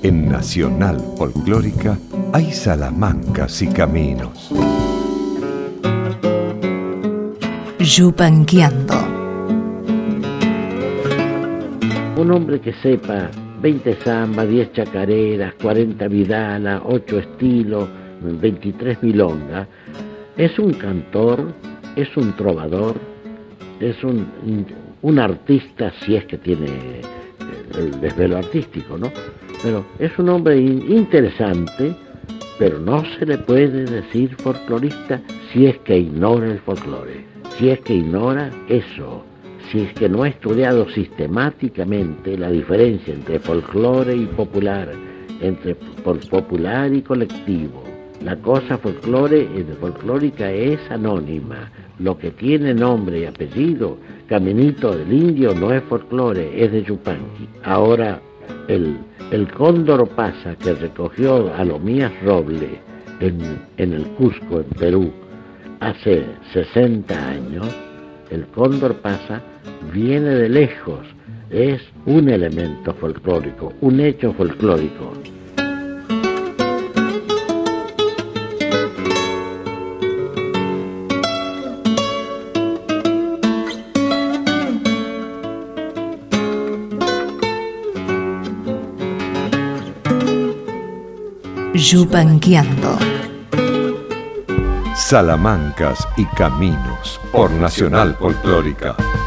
En Nacional Folclórica hay salamancas y caminos. Yupanquiando. Un hombre que sepa 20 zambas, 10 chacareras, 40 vidalas, 8 estilos, 23 milongas, es un cantor, es un trovador, es un artista, si es que tiene el desvelo artístico, ¿no? Pero es un hombre interesante, pero no se le puede decir folclorista si es que ignora el folclore, si es que ignora eso, si es que no ha estudiado sistemáticamente la diferencia entre folclore y popular, entre popular y colectivo. La cosa folclórica es anónima. Lo que tiene nombre y apellido, Caminito del Indio, no es folclore, es de Yupanqui. Ahora, el cóndor pasa que recogió a Lomías Roble en el Cusco, en Perú, hace 60 años, el cóndor pasa viene de lejos, es un elemento folclórico, un hecho folclórico. Yupanquiando. Salamancas y caminos por Nacional Folclórica.